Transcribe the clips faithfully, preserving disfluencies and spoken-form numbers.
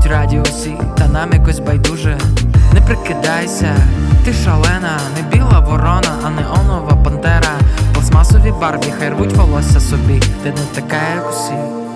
будуть раді усі, та нам якось байдуже. Не прикидайся, ти шалена, не біла ворона, а неонова пантера. Пластмасові барві, хай рвуть волосся собі, ти не така, як усі.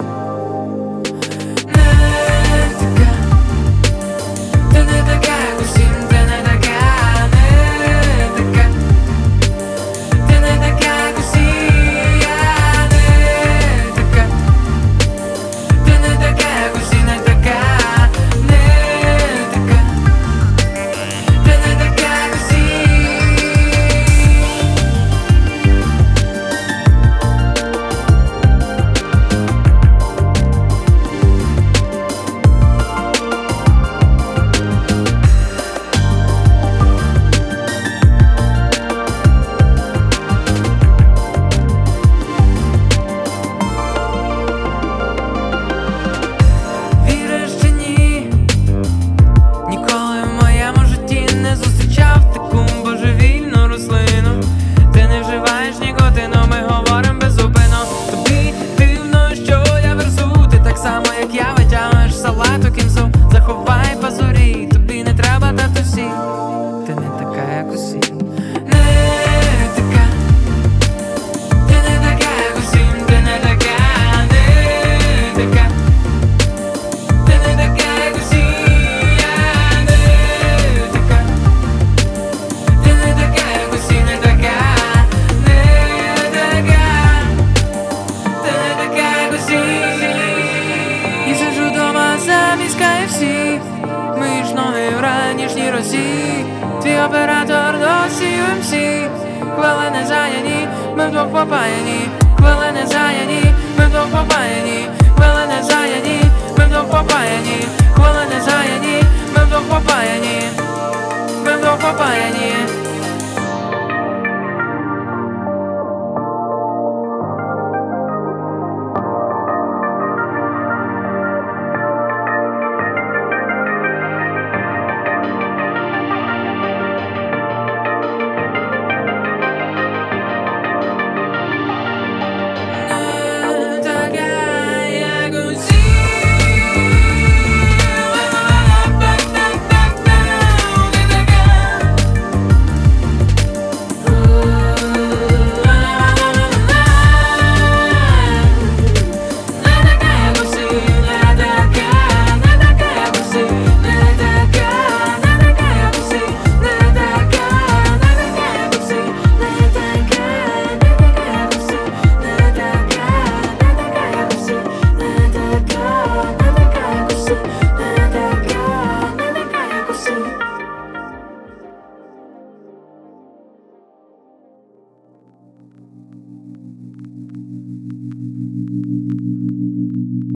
Заховай позорі, тобі не треба татусі, ти не така, як усі. Не така, ти не така, як усі, ти не така, не така, ти не така, як усі, я не така, ти не така, як усі, не така, не така, ти не така, як усі. І сиджу дома замість кей еф сі, миєш ноги в ранішній росі. Твій оператор досі ю ем сі. Хвилини заяні, ми вдвох попаяні. Хвилини заяні, ми вдвох попаяні. Хвилини заяні,